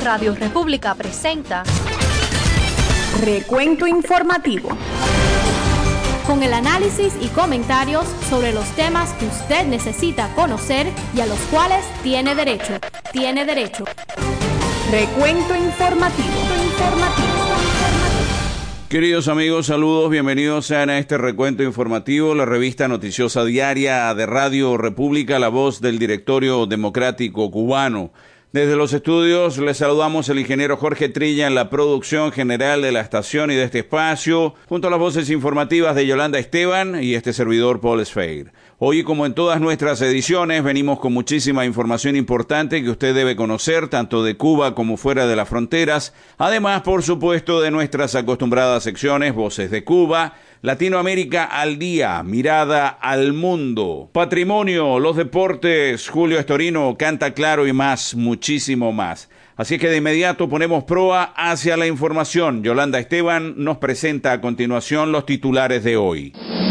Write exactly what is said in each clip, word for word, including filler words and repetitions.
Radio República presenta Recuento Informativo, con el análisis y comentarios sobre los temas que usted necesita conocer y a los cuales tiene derecho. Tiene derecho. Recuento Informativo. Informativo. Queridos amigos, saludos, bienvenidos sean a este recuento informativo, la revista noticiosa diaria de Radio República, la voz del Directorio Democrático Cubano. Desde los estudios les saludamos el ingeniero Jorge Trilla en la producción general de la estación y de este espacio, junto a las voces informativas de Yolanda Esteban y este servidor Paul Sfeir. Hoy, como en todas nuestras ediciones, venimos con muchísima información importante que usted debe conocer, tanto de Cuba como fuera de las fronteras. Además, por supuesto, de nuestras acostumbradas secciones, Voces de Cuba, Latinoamérica al día, Mirada al mundo, Patrimonio, los deportes, Julio Estorino, Canta Claro y más, muchísimo más. Así que de inmediato ponemos proa hacia la información. Yolanda Esteban nos presenta a continuación los titulares de hoy.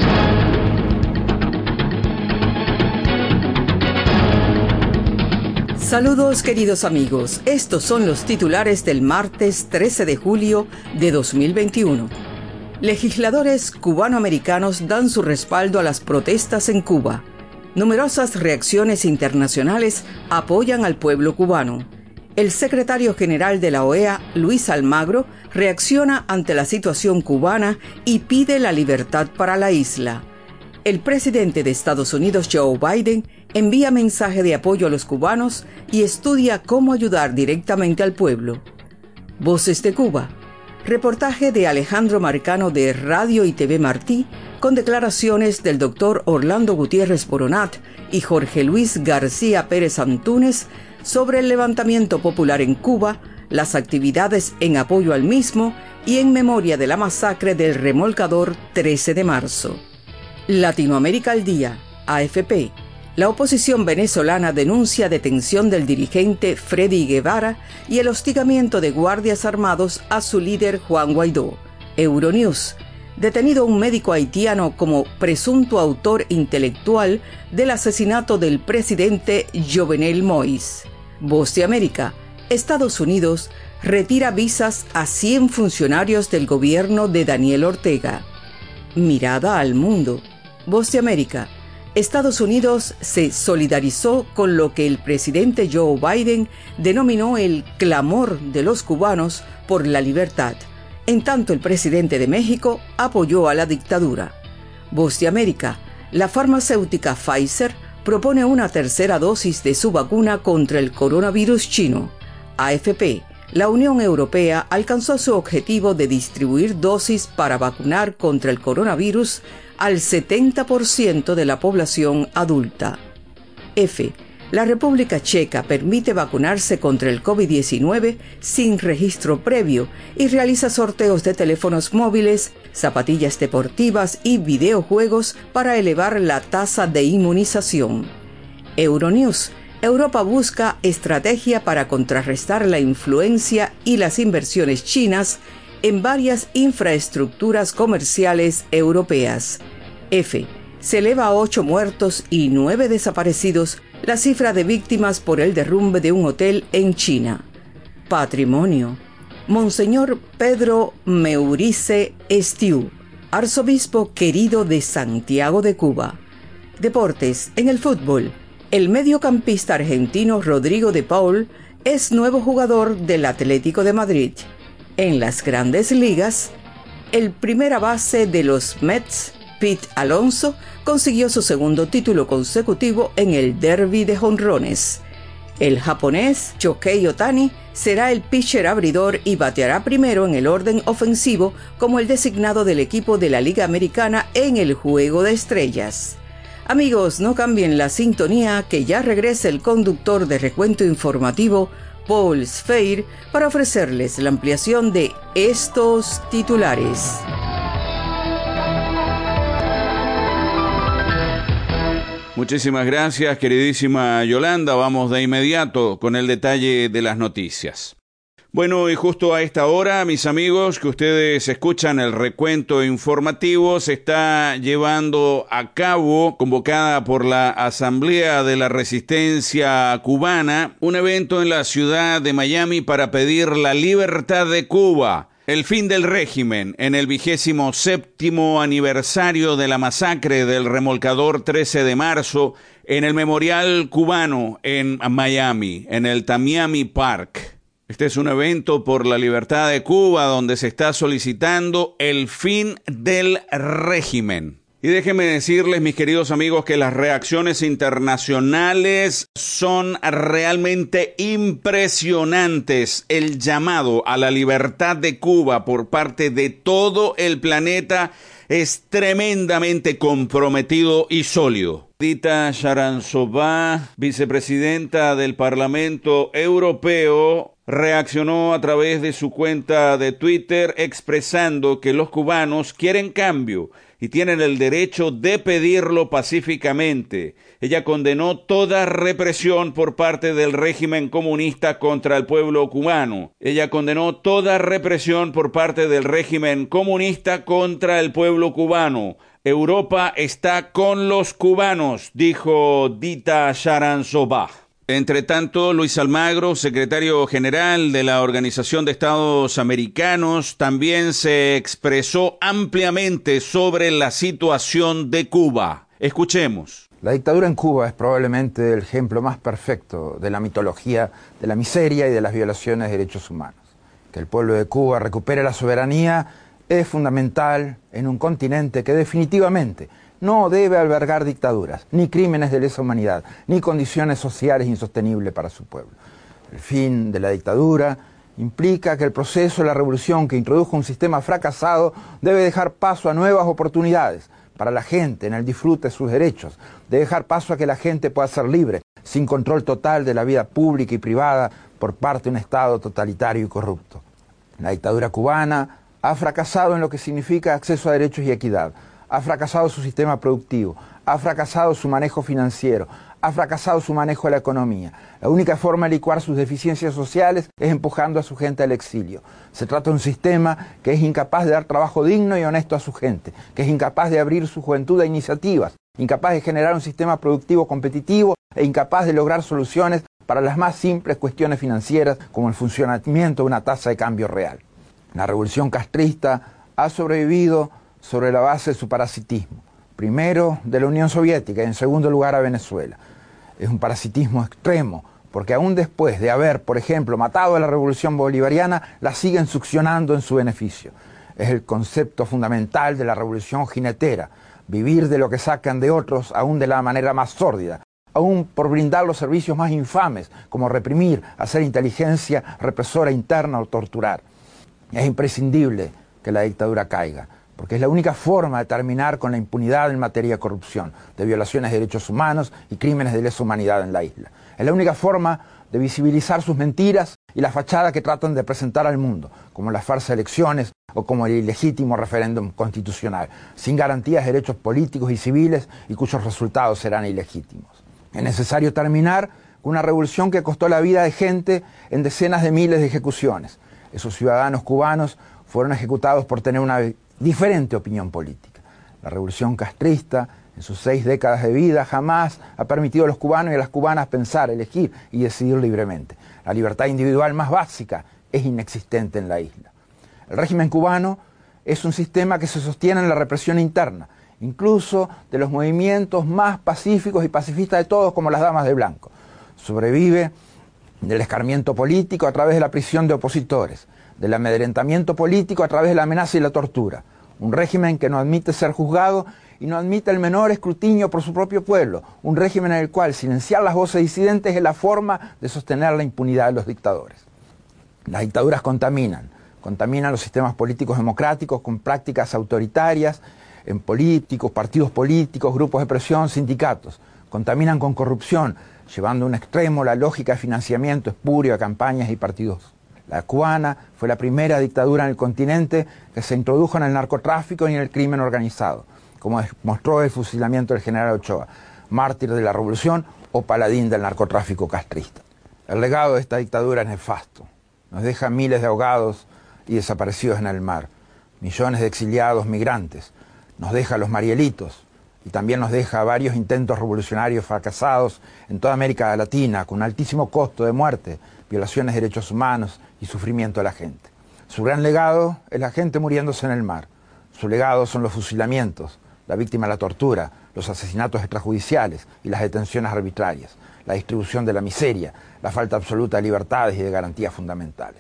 Saludos queridos amigos, estos son los titulares del martes trece de julio de dos mil veintiuno. Legisladores cubanoamericanos dan su respaldo a las protestas en Cuba. Numerosas reacciones internacionales apoyan al pueblo cubano. El secretario general de la O E A, Luis Almagro, reacciona ante la situación cubana y pide la libertad para la isla. El presidente de Estados Unidos, Joe Biden, envía mensaje de apoyo a los cubanos y estudia cómo ayudar directamente al pueblo. Voces de Cuba. Reportaje de Alejandro Marcano de Radio y T V Martí, con declaraciones del doctor Orlando Gutiérrez Boronat y Jorge Luis García Pérez Antúnez sobre el levantamiento popular en Cuba, las actividades en apoyo al mismo y en memoria de la masacre del remolcador trece de marzo. Latinoamérica al día, A F P. La oposición venezolana denuncia detención del dirigente Freddy Guevara y el hostigamiento de guardias armados a su líder Juan Guaidó. Euronews. Detenido un médico haitiano como presunto autor intelectual del asesinato del presidente Jovenel Moïse. Voz de América. Estados Unidos retira visas a cien funcionarios del gobierno de Daniel Ortega. Mirada al mundo. Voz de América. Estados Unidos se solidarizó con lo que el presidente Joe Biden denominó el clamor de los cubanos por la libertad. En tanto, el presidente de México apoyó a la dictadura. Voz de América. La farmacéutica Pfizer propone una tercera dosis de su vacuna contra el coronavirus chino. A F P. La Unión Europea alcanzó su objetivo de distribuir dosis para vacunar contra el coronavirus al setenta por ciento de la población adulta. F. La República Checa permite vacunarse contra el COVID diecinueve sin registro previo y realiza sorteos de teléfonos móviles, zapatillas deportivas y videojuegos para elevar la tasa de inmunización. Euronews. Europa busca estrategia para contrarrestar la influencia y las inversiones chinas en varias infraestructuras comerciales europeas. F. Se eleva a ocho muertos y nueve desaparecidos la cifra de víctimas por el derrumbe de un hotel en China. Patrimonio. Monseñor Pedro Meurice Estiu, arzobispo querido de Santiago de Cuba. Deportes. En el fútbol, el mediocampista argentino Rodrigo de Paul es nuevo jugador del Atlético de Madrid. En las grandes ligas, el primera base de los Mets, Pete Alonso, consiguió su segundo título consecutivo en el Derby de jonrones. El japonés Shohei Ohtani será el pitcher abridor y bateará primero en el orden ofensivo como el designado del equipo de la Liga Americana en el Juego de Estrellas. Amigos, no cambien la sintonía, que ya regresa el conductor de Recuento Informativo, Paul Sfeir, para ofrecerles la ampliación de estos titulares. Muchísimas gracias, queridísima Yolanda. Vamos de inmediato con el detalle de las noticias. Bueno, y justo a esta hora, mis amigos, que ustedes escuchan el recuento informativo, se está llevando a cabo, convocada por la Asamblea de la Resistencia Cubana, un evento en la ciudad de Miami para pedir la libertad de Cuba, el fin del régimen, en el vigésimo séptimo aniversario de la masacre del remolcador trece de marzo en el Memorial Cubano en Miami, en el Tamiami Park. Este es un evento por la libertad de Cuba donde se está solicitando el fin del régimen. Y déjenme decirles, mis queridos amigos, que las reacciones internacionales son realmente impresionantes. El llamado a la libertad de Cuba por parte de todo el planeta es tremendamente comprometido y sólido. Dita Sharantsova, vicepresidenta del Parlamento Europeo, reaccionó a través de su cuenta de Twitter expresando que los cubanos quieren cambio y tienen el derecho de pedirlo pacíficamente. Ella condenó toda represión por parte del régimen comunista contra el pueblo cubano. Ella condenó toda represión por parte del régimen comunista contra el pueblo cubano. Europa está con los cubanos, dijo Dita Sharantsova. Entre tanto, Luis Almagro, secretario general de la Organización de Estados Americanos, también se expresó ampliamente sobre la situación de Cuba. Escuchemos. La dictadura en Cuba es probablemente el ejemplo más perfecto de la mitología de la miseria y de las violaciones de derechos humanos. Que el pueblo de Cuba recupere la soberanía es fundamental en un continente que definitivamente no debe albergar dictaduras, ni crímenes de lesa humanidad, ni condiciones sociales insostenibles para su pueblo. El fin de la dictadura implica que el proceso de la revolución que introdujo un sistema fracasado debe dejar paso a nuevas oportunidades para la gente en el disfrute de sus derechos, debe dejar paso a que la gente pueda ser libre, sin control total de la vida pública y privada por parte de un Estado totalitario y corrupto. La dictadura cubana ha fracasado en lo que significa acceso a derechos y equidad. Ha fracasado su sistema productivo, ha fracasado su manejo financiero, ha fracasado su manejo de la economía. La única forma de licuar sus deficiencias sociales es empujando a su gente al exilio. Se trata de un sistema que es incapaz de dar trabajo digno y honesto a su gente, que es incapaz de abrir su juventud a iniciativas, incapaz de generar un sistema productivo competitivo e incapaz de lograr soluciones para las más simples cuestiones financieras como el funcionamiento de una tasa de cambio real. La revolución castrista ha sobrevivido sobre la base de su parasitismo, primero de la Unión Soviética y en segundo lugar a Venezuela. Es un parasitismo extremo, porque aún después de haber, por ejemplo, matado a la revolución bolivariana, la siguen succionando en su beneficio. Es el concepto fundamental de la revolución jinetera, vivir de lo que sacan de otros, aún de la manera más sórdida, aún por brindar los servicios más infames, como reprimir, hacer inteligencia represora interna o torturar. Es imprescindible que la dictadura caiga, porque es la única forma de terminar con la impunidad en materia de corrupción, de violaciones de derechos humanos y crímenes de lesa humanidad en la isla. Es la única forma de visibilizar sus mentiras y la fachada que tratan de presentar al mundo, como las falsas elecciones o como el ilegítimo referéndum constitucional, sin garantías de derechos políticos y civiles y cuyos resultados serán ilegítimos. Es necesario terminar con una revolución que costó la vida de gente en decenas de miles de ejecuciones. Esos ciudadanos cubanos fueron ejecutados por tener una diferente opinión política. La revolución castrista, en sus seis décadas de vida, jamás ha permitido a los cubanos y a las cubanas pensar, elegir y decidir libremente. La libertad individual más básica es inexistente en la isla. El régimen cubano es un sistema que se sostiene en la represión interna, incluso de los movimientos más pacíficos y pacifistas de todos, como las damas de blanco. Sobrevive del escarmiento político a través de la prisión de opositores, del amedrentamiento político a través de la amenaza y la tortura. Un régimen que no admite ser juzgado y no admite el menor escrutinio por su propio pueblo. Un régimen en el cual silenciar las voces disidentes es la forma de sostener la impunidad de los dictadores. Las dictaduras contaminan. Contaminan los sistemas políticos democráticos con prácticas autoritarias en políticos, partidos políticos, grupos de presión, sindicatos. Contaminan con corrupción, llevando a un extremo la lógica de financiamiento espurio a campañas y partidos. La cubana fue la primera dictadura en el continente que se introdujo en el narcotráfico y en el crimen organizado, como demostró el fusilamiento del general Ochoa, mártir de la revolución o paladín del narcotráfico castrista. El legado de esta dictadura es nefasto. nos deja miles de ahogados y desaparecidos en el mar, millones de exiliados migrantes, nos deja los Marielitos y también nos deja varios intentos revolucionarios fracasados en toda América Latina con un altísimo costo de muerte, violaciones de derechos humanos y sufrimiento de la gente. Su gran legado es la gente muriéndose en el mar. Su legado son los fusilamientos, la víctima de la tortura, los asesinatos extrajudiciales y las detenciones arbitrarias, la distribución de la miseria, la falta absoluta de libertades y de garantías fundamentales.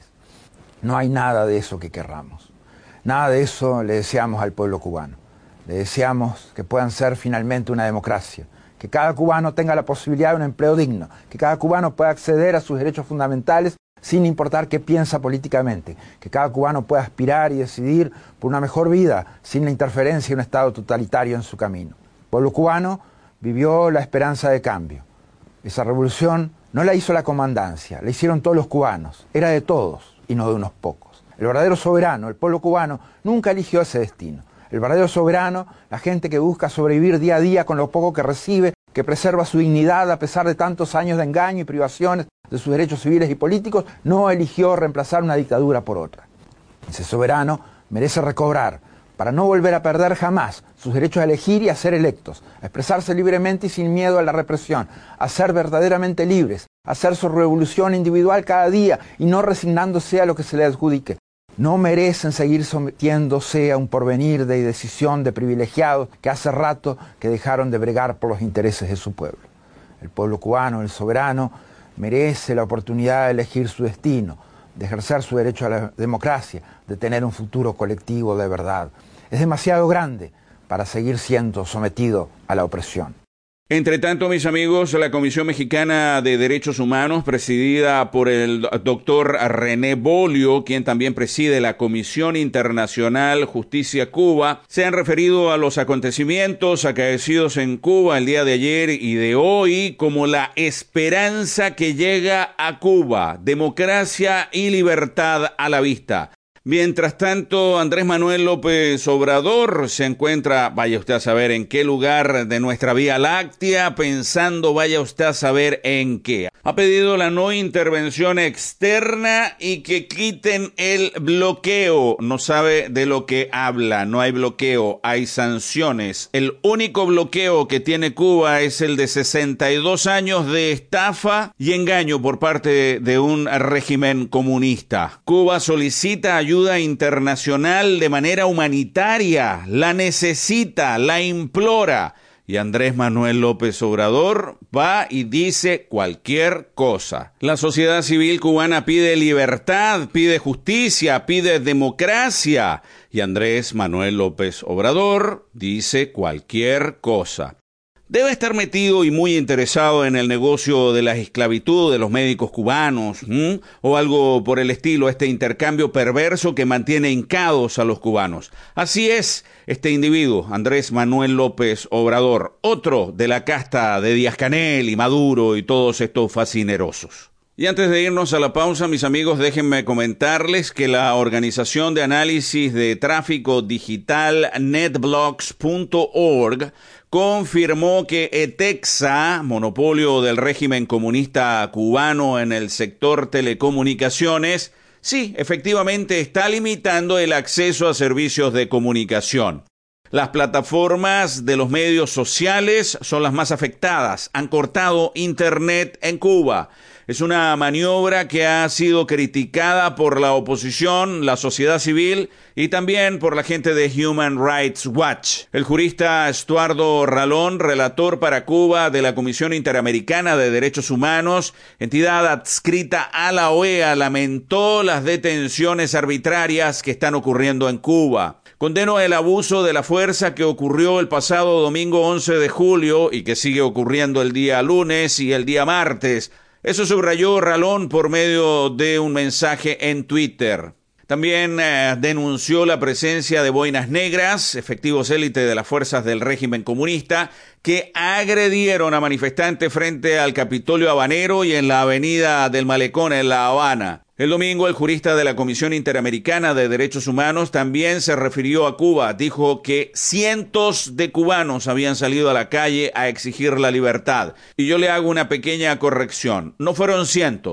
No hay nada de eso que querramos. Nada de eso le deseamos al pueblo cubano. Le deseamos que puedan ser finalmente una democracia, que cada cubano tenga la posibilidad de un empleo digno, que cada cubano pueda acceder a sus derechos fundamentales sin importar qué piensa políticamente, que cada cubano pueda aspirar y decidir por una mejor vida sin la interferencia de un Estado totalitario en su camino. El pueblo cubano vivió la esperanza de cambio. Esa revolución no la hizo la comandancia, la hicieron todos los cubanos, era de todos y no de unos pocos. El verdadero soberano, el pueblo cubano, nunca eligió ese destino. El verdadero soberano, la gente que busca sobrevivir día a día con lo poco que recibe, que preserva su dignidad a pesar de tantos años de engaño y privaciones de sus derechos civiles y políticos, no eligió reemplazar una dictadura por otra. Ese soberano merece recobrar, para no volver a perder jamás, sus derechos a elegir y a ser electos, a expresarse libremente y sin miedo a la represión, a ser verdaderamente libres, a hacer su revolución individual cada día y no resignándose a lo que se le adjudique. No merecen seguir sometiéndose a un porvenir de decisión de privilegiados que hace rato que dejaron de bregar por los intereses de su pueblo. El pueblo cubano, el soberano, merece la oportunidad de elegir su destino, de ejercer su derecho a la democracia, de tener un futuro colectivo de verdad. Es demasiado grande para seguir siendo sometido a la opresión. Entre tanto, mis amigos, la Comisión Mexicana de Derechos Humanos, presidida por el doctor René Bolio, quien también preside la Comisión Internacional Justicia Cuba, se han referido a los acontecimientos acaecidos en Cuba el día de ayer y de hoy como la esperanza que llega a Cuba, democracia y libertad a la vista. Mientras tanto, Andrés Manuel López Obrador se encuentra, vaya usted a saber en qué lugar de nuestra Vía Láctea, pensando, vaya usted a saber en qué. Ha pedido la no intervención externa y que quiten el bloqueo. No sabe de lo que habla, no hay bloqueo, hay sanciones. El único bloqueo que tiene Cuba es el de sesenta y dos años de estafa y engaño por parte de un régimen comunista. Cuba solicita ayuda ayuda internacional de manera humanitaria, la necesita, la implora. Y Andrés Manuel López Obrador va y dice cualquier cosa. La sociedad civil cubana pide libertad, pide justicia, pide democracia. Y Andrés Manuel López Obrador dice cualquier cosa. Debe estar metido y muy interesado en el negocio de la esclavitud de los médicos cubanos, ¿m? o algo por el estilo, este intercambio perverso que mantiene hincados a los cubanos. Así es este individuo, Andrés Manuel López Obrador, otro de la casta de Díaz-Canel y Maduro y todos estos fascinerosos. Y antes de irnos a la pausa, mis amigos, déjenme comentarles que la organización de análisis de tráfico digital netblocks punto org confirmó que ETEXA, monopolio del régimen comunista cubano en el sector telecomunicaciones, sí, efectivamente está limitando el acceso a servicios de comunicación. Las plataformas de los medios sociales son las más afectadas. Han cortado Internet en Cuba. Es una maniobra que ha sido criticada por la oposición, la sociedad civil y también por la gente de Human Rights Watch. El jurista Estuardo Ralón, relator para Cuba de la Comisión Interamericana de Derechos Humanos, entidad adscrita a la O E A, lamentó las detenciones arbitrarias que están ocurriendo en Cuba. Condenó el abuso de la fuerza que ocurrió el pasado domingo once de julio y que sigue ocurriendo el día lunes y el día martes. Eso subrayó Ralón por medio de un mensaje en Twitter. También eh, denunció la presencia de boinas negras, efectivos élite de las fuerzas del régimen comunista, que agredieron a manifestantes frente al Capitolio Habanero y en la avenida del Malecón en La Habana. El domingo, el jurista de la Comisión Interamericana de Derechos Humanos también se refirió a Cuba. Dijo que cientos de cubanos habían salido a la calle a exigir la libertad. Y yo le hago una pequeña corrección. No fueron cientos,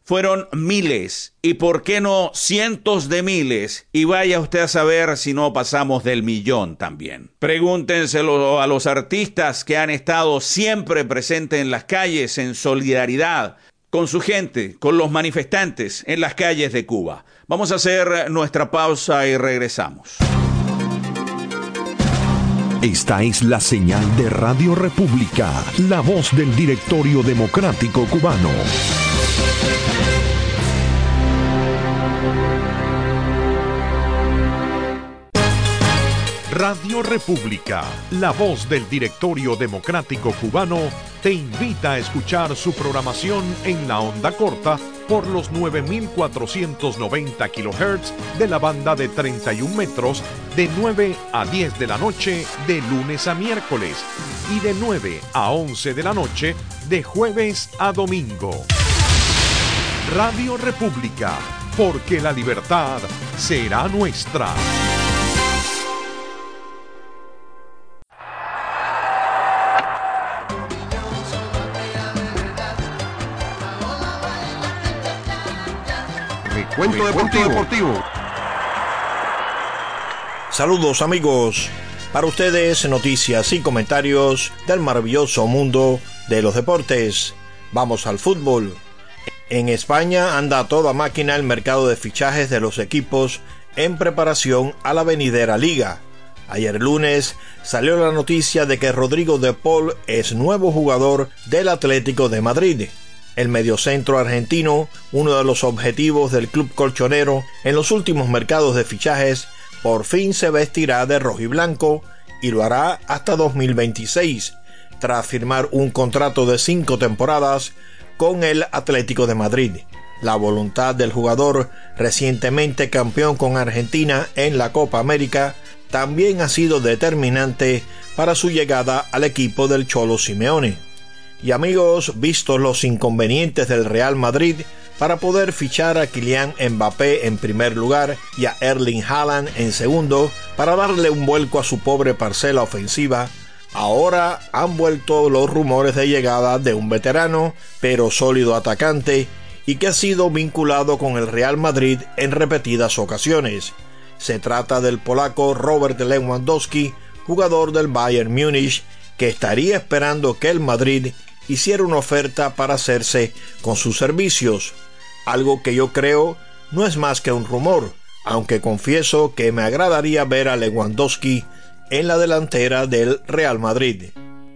fueron miles y por qué no cientos de miles, y vaya usted a saber si no pasamos del millón también. Pregúntenselo a los artistas que han estado siempre presentes en las calles en solidaridad con su gente, con los manifestantes en las calles de Cuba. Vamos a hacer nuestra pausa y regresamos. Esta es la señal de Radio República, la voz del Directorio Democrático Cubano. Radio República, la voz del Directorio Democrático Cubano, te invita a escuchar su programación en la onda corta por los nueve mil cuatrocientos noventa kilohertz de la banda de treinta y un metros de nueve a diez de la noche de lunes a miércoles y de nueve a once de la noche de jueves a domingo. Radio República, porque la libertad será nuestra. Recuento deportivo. deportivo. Saludos amigos, para ustedes noticias y comentarios del maravilloso mundo de los deportes. Vamos al fútbol. En España anda a toda máquina el mercado de fichajes de los equipos en preparación a la venidera Liga. Ayer lunes salió la noticia de que Rodrigo de Paul es nuevo jugador del Atlético de Madrid. El mediocentro argentino, uno de los objetivos del club colchonero en los últimos mercados de fichajes, por fin se vestirá de rojiblanco y lo hará hasta dos mil veintiséis, tras firmar un contrato de cinco temporadas con el Atlético de Madrid. La voluntad del jugador, recientemente campeón con Argentina en la Copa América, también ha sido determinante para su llegada al equipo del Cholo Simeone. Y amigos, vistos los inconvenientes del Real Madrid para poder fichar a Kylian Mbappé en primer lugar y a Erling Haaland en segundo para darle un vuelco a su pobre parcela ofensiva, ahora han vuelto los rumores de llegada de un veterano pero sólido atacante y que ha sido vinculado con el Real Madrid en repetidas ocasiones. Se trata del polaco Robert Lewandowski, jugador del Bayern Múnich, que estaría esperando que el Madrid hiciera una oferta para hacerse con sus servicios, algo que yo creo no es más que un rumor, aunque confieso que me agradaría ver a Lewandowski en la delantera del Real Madrid.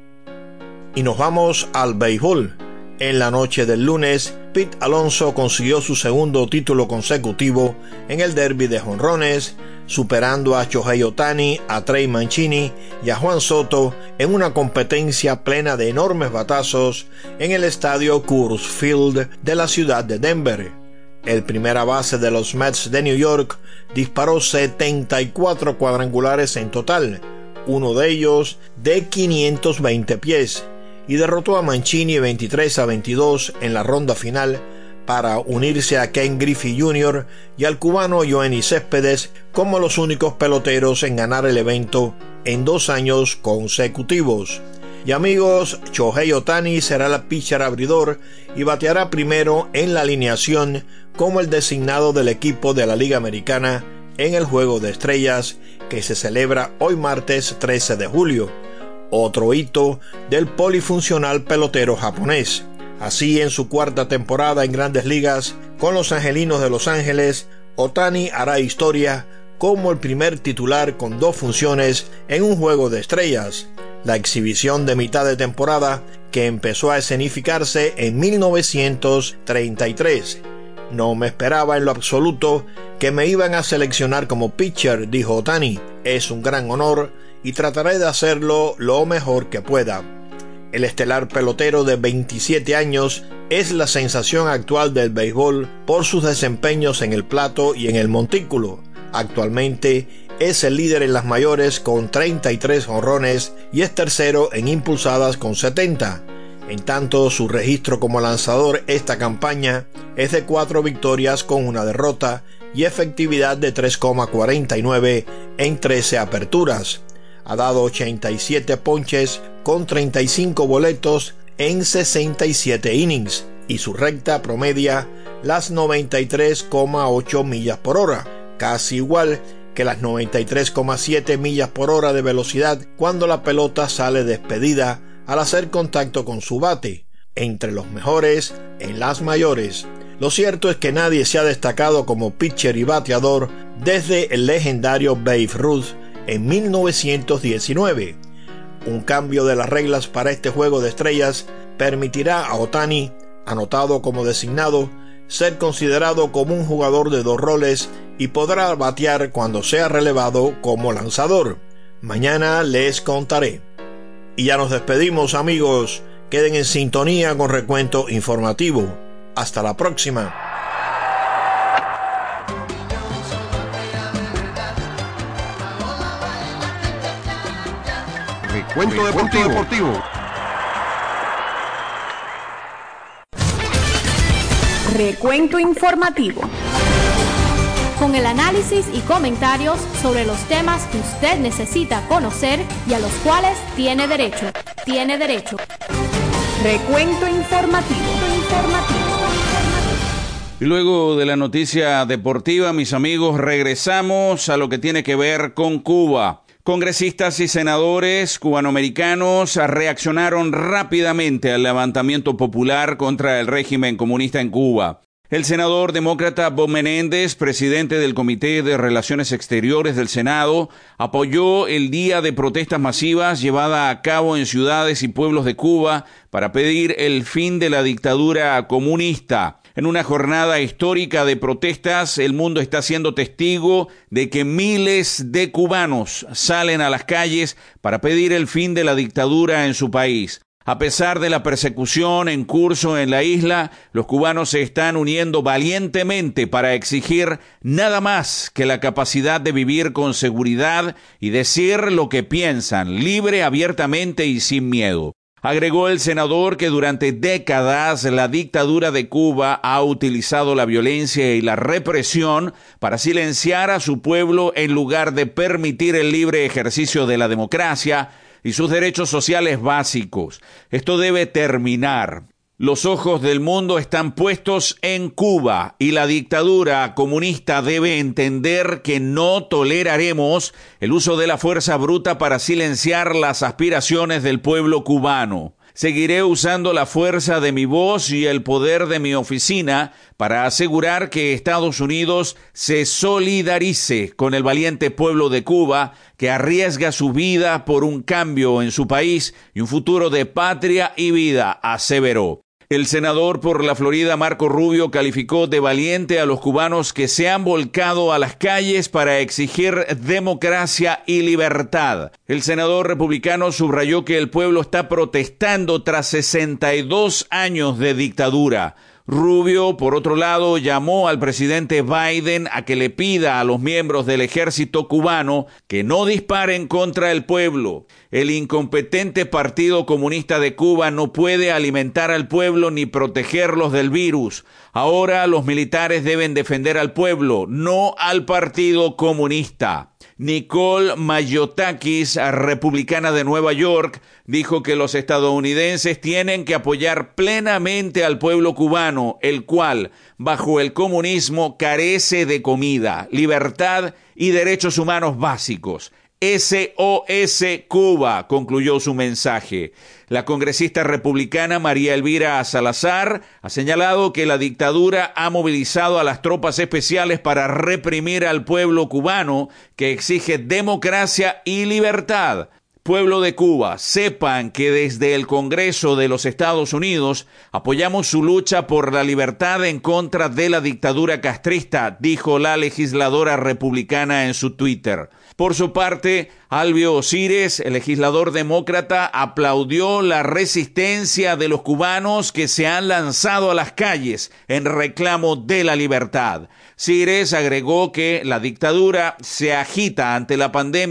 Y nos vamos al béisbol. En la noche del lunes, Pete Alonso consiguió su segundo título consecutivo en el derbi de jonrones, superando a Shohei Ohtani, a Trey Mancini y a Juan Soto en una competencia plena de enormes batazos en el estadio Coors Field de la ciudad de Denver. El primera base de los Mets de New York disparó setenta y cuatro cuadrangulares en total, uno de ellos de quinientos veinte pies, y derrotó a Mancini veintitrés a veintidós en la ronda final para unirse a Ken Griffey junior y al cubano Yoenis Céspedes como los únicos peloteros en ganar el evento en dos años consecutivos. Y amigos, Shohei Ohtani será el pitcher abridor y bateará primero en la alineación como el designado del equipo de la Liga Americana en el Juego de Estrellas que se celebra hoy martes trece de julio. Otro hito del polifuncional pelotero japonés. Así, en su cuarta temporada en Grandes Ligas con los Angelinos de Los Ángeles, Ohtani hará historia como el primer titular con dos funciones en un Juego de Estrellas. La exhibición de mitad de temporada que empezó a escenificarse en mil novecientos treinta y tres. No me esperaba en lo absoluto que me iban a seleccionar como pitcher, dijo Ohtani. Es un gran honor y trataré de hacerlo lo mejor que pueda. El estelar pelotero de veintisiete años es la sensación actual del béisbol por sus desempeños en el plato y en el montículo. Actualmente es el líder en las mayores con treinta y tres jonrones y es tercero en impulsadas con setenta. En tanto, su registro como lanzador esta campaña es de cuatro victorias con una derrota y efectividad de tres coma cuarenta y nueve en trece aperturas. Ha dado ochenta y siete ponches con treinta y cinco boletos en sesenta y siete innings y su recta promedia las noventa y tres coma ocho millas por hora, casi igual que las noventa y tres coma siete millas por hora de velocidad cuando la pelota sale despedida al hacer contacto con su bate, entre los mejores en las mayores. Lo cierto es que nadie se ha destacado como pitcher y bateador desde el legendario Babe Ruth en mil novecientos diecinueve. Un cambio de las reglas para este juego de estrellas permitirá a Ohtani, anotado como designado, ser considerado como un jugador de dos roles y podrá batear cuando sea relevado como lanzador. Mañana les contaré. Y ya nos despedimos, amigos. Queden en sintonía con Recuento Informativo. Hasta la próxima. Recuento deportivo. deportivo. Recuento informativo. Con el análisis y comentarios sobre los temas que usted necesita conocer y a los cuales tiene derecho. Tiene derecho. Recuento informativo. informativo. Y luego de la noticia deportiva, mis amigos, regresamos a lo que tiene que ver con Cuba. Congresistas y senadores cubanoamericanos reaccionaron rápidamente al levantamiento popular contra el régimen comunista en Cuba. El senador demócrata Bob Menéndez, presidente del Comité de Relaciones Exteriores del Senado, apoyó el día de protestas masivas llevada a cabo en ciudades y pueblos de Cuba para pedir el fin de la dictadura comunista. En una jornada histórica de protestas, el mundo está siendo testigo de que miles de cubanos salen a las calles para pedir el fin de la dictadura en su país. A pesar de la persecución en curso en la isla, los cubanos se están uniendo valientemente para exigir nada más que la capacidad de vivir con seguridad y decir lo que piensan, libre, abiertamente y sin miedo. Agregó el senador que durante décadas la dictadura de Cuba ha utilizado la violencia y la represión para silenciar a su pueblo en lugar de permitir el libre ejercicio de la democracia y sus derechos sociales básicos. Esto debe terminar. Los ojos del mundo están puestos en Cuba y la dictadura comunista debe entender que no toleraremos el uso de la fuerza bruta para silenciar las aspiraciones del pueblo cubano. Seguiré usando la fuerza de mi voz y el poder de mi oficina para asegurar que Estados Unidos se solidarice con el valiente pueblo de Cuba que arriesga su vida por un cambio en su país y un futuro de patria y vida, aseveró. El senador por la Florida, Marco Rubio, calificó de valiente a los cubanos que se han volcado a las calles para exigir democracia y libertad. El senador republicano subrayó que el pueblo está protestando tras sesenta y dos años de dictadura. Rubio, por otro lado, llamó al presidente Biden a que le pida a los miembros del ejército cubano que no disparen contra el pueblo. El incompetente Partido Comunista de Cuba no puede alimentar al pueblo ni protegerlos del virus. Ahora los militares deben defender al pueblo, no al Partido Comunista. Nicole Mayotakis, republicana de Nueva York, dijo que los estadounidenses tienen que apoyar plenamente al pueblo cubano, el cual, bajo el comunismo, carece de comida, libertad y derechos humanos básicos. S O S Cuba, concluyó su mensaje. La congresista republicana María Elvira Salazar ha señalado que la dictadura ha movilizado a las tropas especiales para reprimir al pueblo cubano que exige democracia y libertad. Pueblo de Cuba, sepan que desde el Congreso de los Estados Unidos apoyamos su lucha por la libertad en contra de la dictadura castrista, dijo la legisladora republicana en su Twitter. Por su parte, Albio Osires, el legislador demócrata, aplaudió la resistencia de los cubanos que se han lanzado a las calles en reclamo de la libertad. Sires agregó que la dictadura se agita ante la pandemia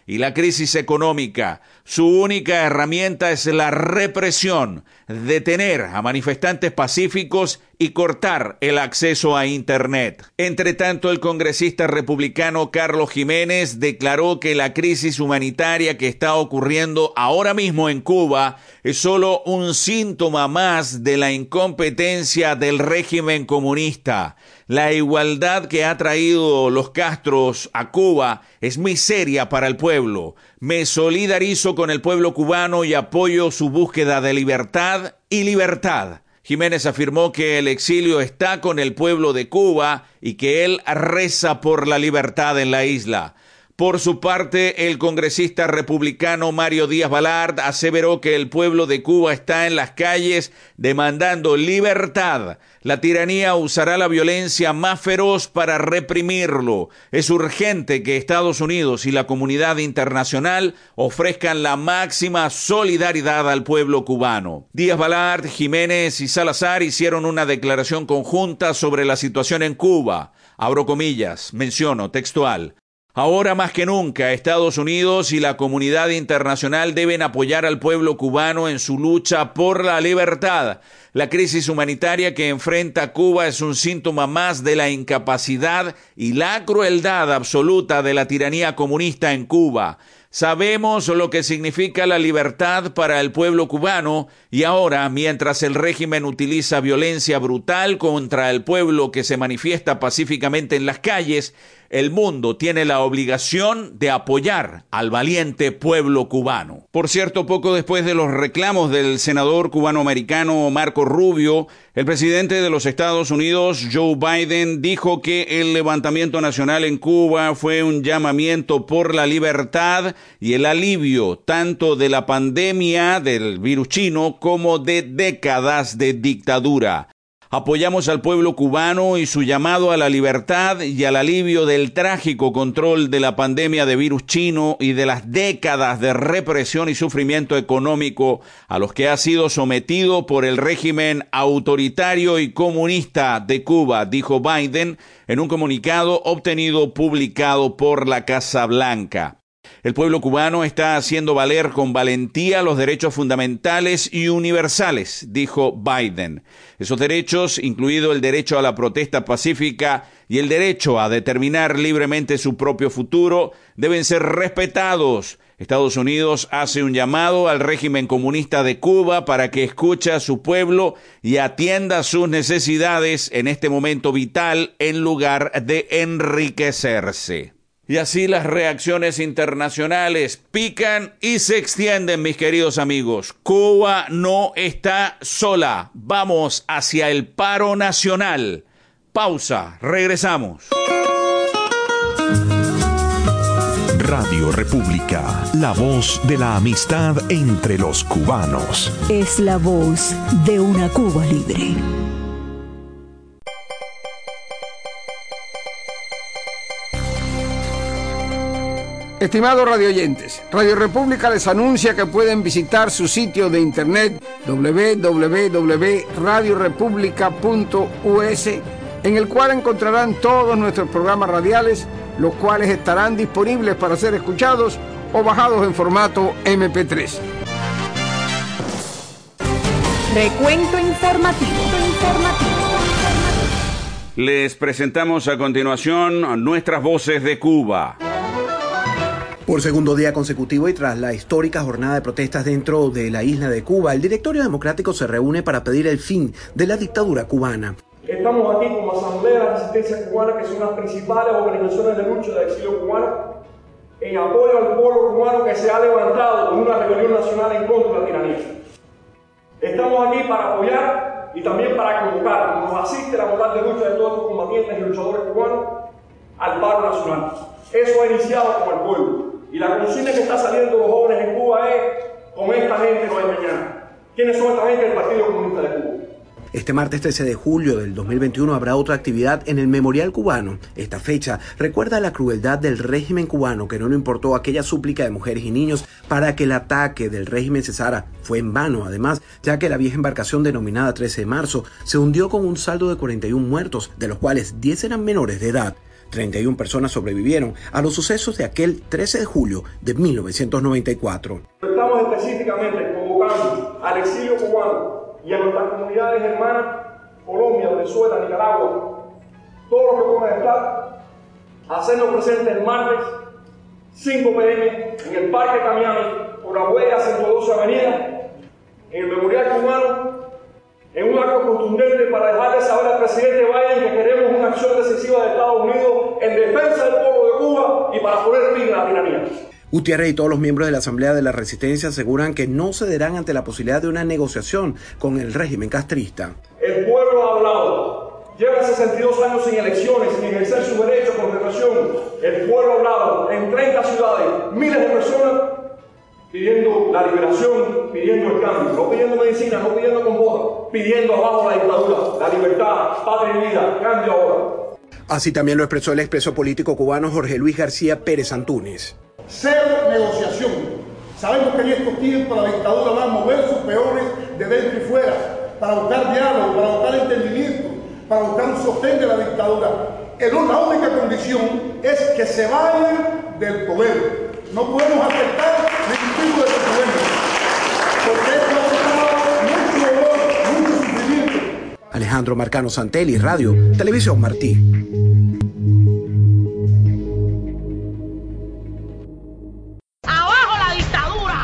y la crisis económica. Su única herramienta es la represión, detener a manifestantes pacíficos y cortar el acceso a Internet. Entre tanto, el congresista republicano Carlos Jiménez declaró que la crisis humanitaria que está ocurriendo ahora mismo en Cuba es solo un síntoma más de la incompetencia del régimen comunista. La igualdad que ha traído los Castros a Cuba es miseria para el pueblo. Me solidarizo con el pueblo cubano y apoyo su búsqueda de libertad y libertad. Jiménez afirmó que el exilio está con el pueblo de Cuba y que él reza por la libertad en la isla. Por su parte, el congresista republicano Mario Díaz-Balart aseveró que el pueblo de Cuba está en las calles demandando libertad. La tiranía usará la violencia más feroz para reprimirlo. Es urgente que Estados Unidos y la comunidad internacional ofrezcan la máxima solidaridad al pueblo cubano. Díaz-Balart, Jiménez y Salazar hicieron una declaración conjunta sobre la situación en Cuba. Abro comillas, menciono textual. Ahora más que nunca, Estados Unidos y la comunidad internacional deben apoyar al pueblo cubano en su lucha por la libertad. La crisis humanitaria que enfrenta Cuba es un síntoma más de la incapacidad y la crueldad absoluta de la tiranía comunista en Cuba. Sabemos lo que significa la libertad para el pueblo cubano y ahora, mientras el régimen utiliza violencia brutal contra el pueblo que se manifiesta pacíficamente en las calles, el mundo tiene la obligación de apoyar al valiente pueblo cubano. Por cierto, poco después de los reclamos del senador cubanoamericano Marco Rubio, el presidente de los Estados Unidos, Joe Biden, dijo que el levantamiento nacional en Cuba fue un llamamiento por la libertad y el alivio tanto de la pandemia del virus chino como de décadas de dictadura. Apoyamos al pueblo cubano y su llamado a la libertad y al alivio del trágico control de la pandemia de virus chino y de las décadas de represión y sufrimiento económico a los que ha sido sometido por el régimen autoritario y comunista de Cuba, dijo Biden en un comunicado obtenido publicado por la Casa Blanca. El pueblo cubano está haciendo valer con valentía los derechos fundamentales y universales, dijo Biden. Esos derechos, incluido el derecho a la protesta pacífica y el derecho a determinar libremente su propio futuro, deben ser respetados. Estados Unidos hace un llamado al régimen comunista de Cuba para que escuche a su pueblo y atienda sus necesidades en este momento vital en lugar de enriquecerse. Y así las reacciones internacionales pican y se extienden, mis queridos amigos. Cuba no está sola. Vamos hacia el paro nacional. Pausa, regresamos. Radio República, la voz de la amistad entre los cubanos. Es la voz de una Cuba libre. Estimados radioyentes, Radio República les anuncia que pueden visitar su sitio de internet doble u doble u doble u punto radio república punto u s, en el cual encontrarán todos nuestros programas radiales, los cuales estarán disponibles para ser escuchados o bajados en formato eme pe tres. Recuento informativo. Les presentamos a continuación nuestras voces de Cuba. Por segundo día consecutivo y tras la histórica jornada de protestas dentro de la isla de Cuba, el Directorio Democrático se reúne para pedir el fin de la dictadura cubana. Estamos aquí como Asamblea de la Resistencia Cubana, que son las principales organizaciones de lucha del exilio cubano, en apoyo al pueblo cubano que se ha levantado con una rebelión nacional en contra de la tiranía. Estamos aquí para apoyar y también para convocar, como nos asiste la moral de lucha de todos los combatientes y luchadores cubanos, al paro nacional. Eso ha iniciado con el pueblo. Y la consigna que está saliendo de los jóvenes en Cuba es: con esta gente no hay mañana. ¿Quiénes son esta gente? El Partido Comunista de Cuba. Este martes trece de julio del dos mil veintiuno habrá otra actividad en el Memorial Cubano. Esta fecha recuerda la crueldad del régimen cubano, que no le importó aquella súplica de mujeres y niños para que el ataque del régimen cesara. Fue en vano, además, ya que la vieja embarcación denominada trece de marzo se hundió con un saldo de cuarenta y uno muertos, de los cuales diez eran menores de edad. treinta y una personas sobrevivieron a los sucesos de aquel trece de julio de mil novecientos noventa y cuatro. Estamos específicamente convocando al exilio cubano y a nuestras comunidades hermanas, Colombia, Venezuela, Nicaragua, todos los que puedan estar, a hacernos presentes el martes cinco pe eme en el Parque Camiami, por la huella ciento doce Avenida, en el Memorial Cubano, en un acto contundente para dejarle saber al presidente Biden que queremos una acción decisiva de Estados Unidos en defensa del pueblo de Cuba y para poner fin a la tiranía. Gutiérrez y todos los miembros de la Asamblea de la Resistencia aseguran que no cederán ante la posibilidad de una negociación con el régimen castrista. El pueblo ha hablado. Lleva sesenta y dos años sin elecciones, sin ejercer su derecho a contestación. El pueblo ha hablado en treinta ciudades, miles de personas pidiendo la liberación, pidiendo el cambio, no pidiendo medicina, no pidiendo convoca, pidiendo abajo la dictadura, la libertad, patria y vida, cambio ahora. Así también lo expresó el expreso político cubano Jorge Luis García Pérez Antúnez. Cero negociación. Sabemos que en estos tiempos la dictadura va a mover sus peores de dentro y fuera para buscar diálogo, para buscar entendimiento, para buscar un sostén de la dictadura. La única condición es que se vayan del poder. No podemos aceptar ningún tipo de problema, porque esto ha causado mucho dolor, mucho sufrimiento. Alejandro Marcano Santelli, Radio, Televisión Martí. ¡Abajo la dictadura!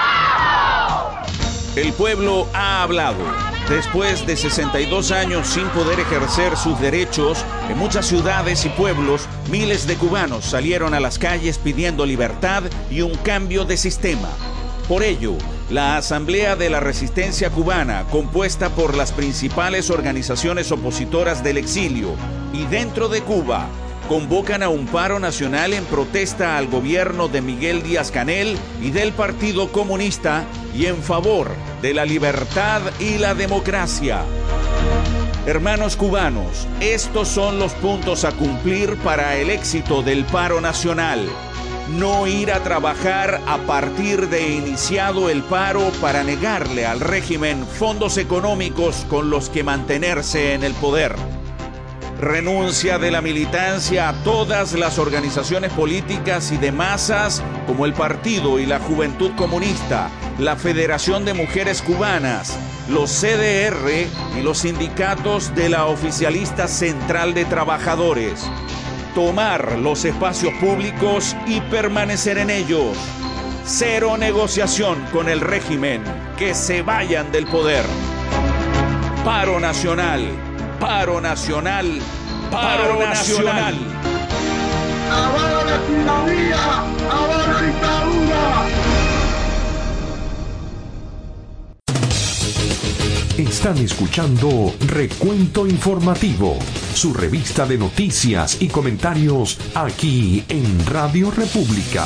El pueblo ha hablado. Después de sesenta y dos años sin poder ejercer sus derechos, en muchas ciudades y pueblos, miles de cubanos salieron a las calles pidiendo libertad y un cambio de sistema. Por ello, la Asamblea de la Resistencia Cubana, compuesta por las principales organizaciones opositoras del exilio y dentro de Cuba, convocan a un paro nacional en protesta al gobierno de Miguel Díaz-Canel y del Partido Comunista y en favor de la libertad y la democracia. Hermanos cubanos, estos son los puntos a cumplir para el éxito del paro nacional. No ir a trabajar a partir de iniciado el paro para negarle al régimen fondos económicos con los que mantenerse en el poder. Renuncia de la militancia a todas las organizaciones políticas y de masas como el Partido y la Juventud Comunista, la Federación de Mujeres Cubanas, los ce de erre y los sindicatos de la Oficialista Central de Trabajadores. Tomar los espacios públicos y permanecer en ellos. Cero negociación con el régimen. Que se vayan del poder. Paro nacional. Paro nacional, paro, paro nacional. ¡Abajo la tiranía! ¡Abajo la dictadura! Están escuchando Recuento Informativo, su revista de noticias y comentarios aquí en Radio República.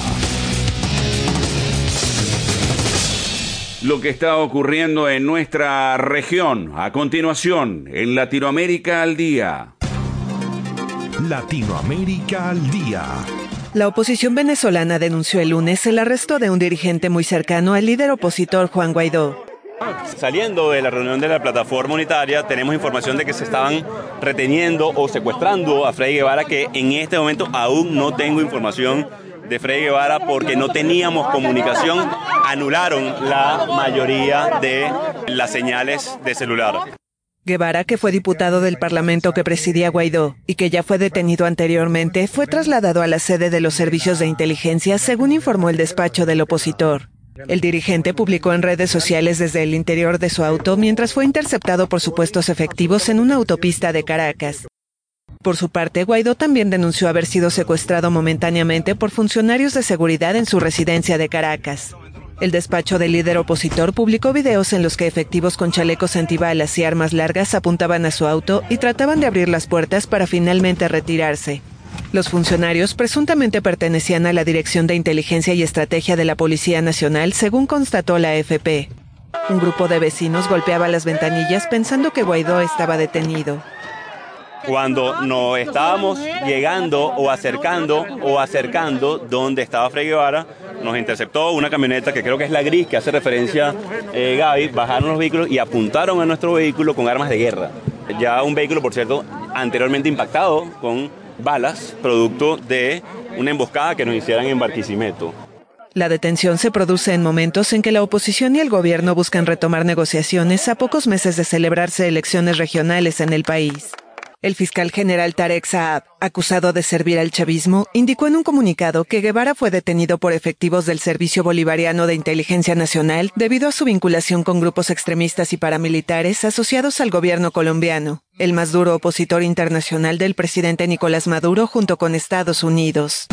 Lo que está ocurriendo en nuestra región. A continuación, en Latinoamérica al Día. Latinoamérica al Día. La oposición venezolana denunció el lunes el arresto de un dirigente muy cercano al líder opositor Juan Guaidó. Saliendo de la reunión de la plataforma unitaria, tenemos información de que se estaban reteniendo o secuestrando a Freddy Guevara, que en este momento aún no tengo información de Freddy Guevara porque no teníamos comunicación. Anularon la mayoría de las señales de celular. Guevara, que fue diputado del Parlamento que presidía Guaidó y que ya fue detenido anteriormente, fue trasladado a la sede de los servicios de inteligencia, según informó el despacho del opositor. El dirigente publicó en redes sociales desde el interior de su auto mientras fue interceptado por supuestos efectivos en una autopista de Caracas. Por su parte, Guaidó también denunció haber sido secuestrado momentáneamente por funcionarios de seguridad en su residencia de Caracas. El despacho del líder opositor publicó videos en los que efectivos con chalecos antibalas y armas largas apuntaban a su auto y trataban de abrir las puertas para finalmente retirarse. Los funcionarios presuntamente pertenecían a la Dirección de Inteligencia y Estrategia de la Policía Nacional, según constató la A F P. Un grupo de vecinos golpeaba las ventanillas pensando que Guaidó estaba detenido. Cuando nos estábamos llegando o acercando o acercando donde estaba Freddy Guevara, nos interceptó una camioneta que creo que es la gris, que hace referencia eh, Gaby. Bajaron los vehículos y apuntaron a nuestro vehículo con armas de guerra. Ya un vehículo, por cierto, anteriormente impactado con balas, producto de una emboscada que nos hicieran en Barquisimeto. La detención se produce en momentos en que la oposición y el gobierno buscan retomar negociaciones a pocos meses de celebrarse elecciones regionales en el país. El fiscal general Tarek Saab, acusado de servir al chavismo, indicó en un comunicado que Guevara fue detenido por efectivos del Servicio Bolivariano de Inteligencia Nacional debido a su vinculación con grupos extremistas y paramilitares asociados al gobierno colombiano, el más duro opositor internacional del presidente Nicolás Maduro junto con Estados Unidos.